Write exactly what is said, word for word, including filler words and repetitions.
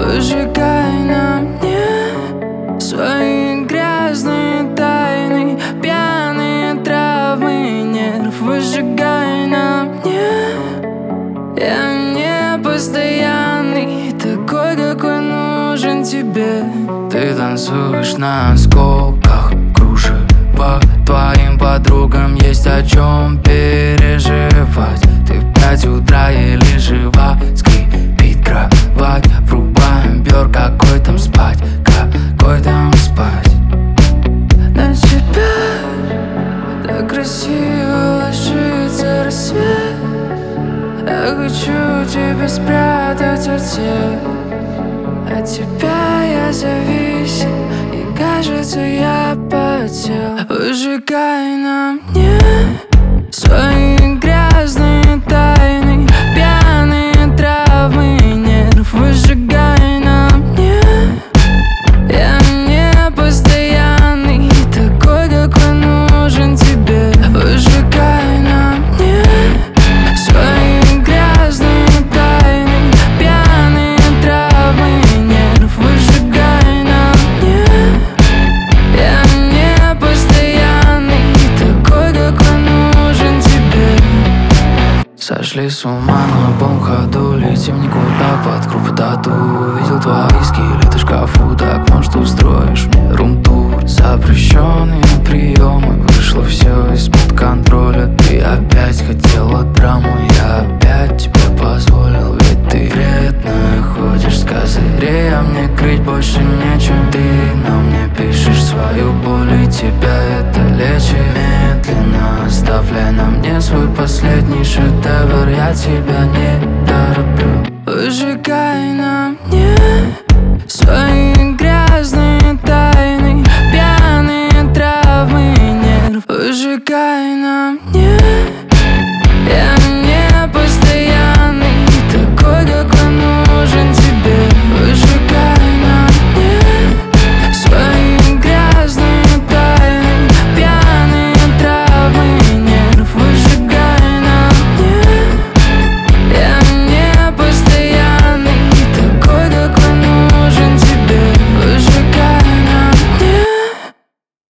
Выжигай на мне свои грязные тайны, пьяные травмы нерв. Выжигай на мне. Я не постоянный, такой, какой нужен тебе. Ты танцуешь на осколках кружева. Твоим подругам есть о чем переживать. Ты в пять утра еле жива. Скрипит кровать, врубаем бёр. Какой там спать, какой там спать. На тебя так красиво ложится рассвет. Я хочу тебя спрятать от всех. От тебя я зависим, и кажется, я потел. Выжигай на мне свои грязные тайны, пьяные травмы нерв. Выжигай на мне. Я не постоянный, такой, какой нужен тебе. Выжигай на мне свои грязные тайны, пьяные травмы нерв. Выжигай на мне. Я не постоянный, такой, какой нужен тебе. Сошли с ума на полном ходу, летим никуда под крупоту. Увидел твои скелеты в шкафу, так может устроишь мне рум-тур. Запрещенные приемы, вышло все из-под контроля. Ты опять хотела драму, я опять тебе позволил. Ведь ты вредная, ходишь с козырей, а мне крыть больше нечем. Ты на мне пишешь свою боль, и тебя это лечит. Медленно оставляй на мне свой последний шедевр. Я тебя не тороплю. Выжигай на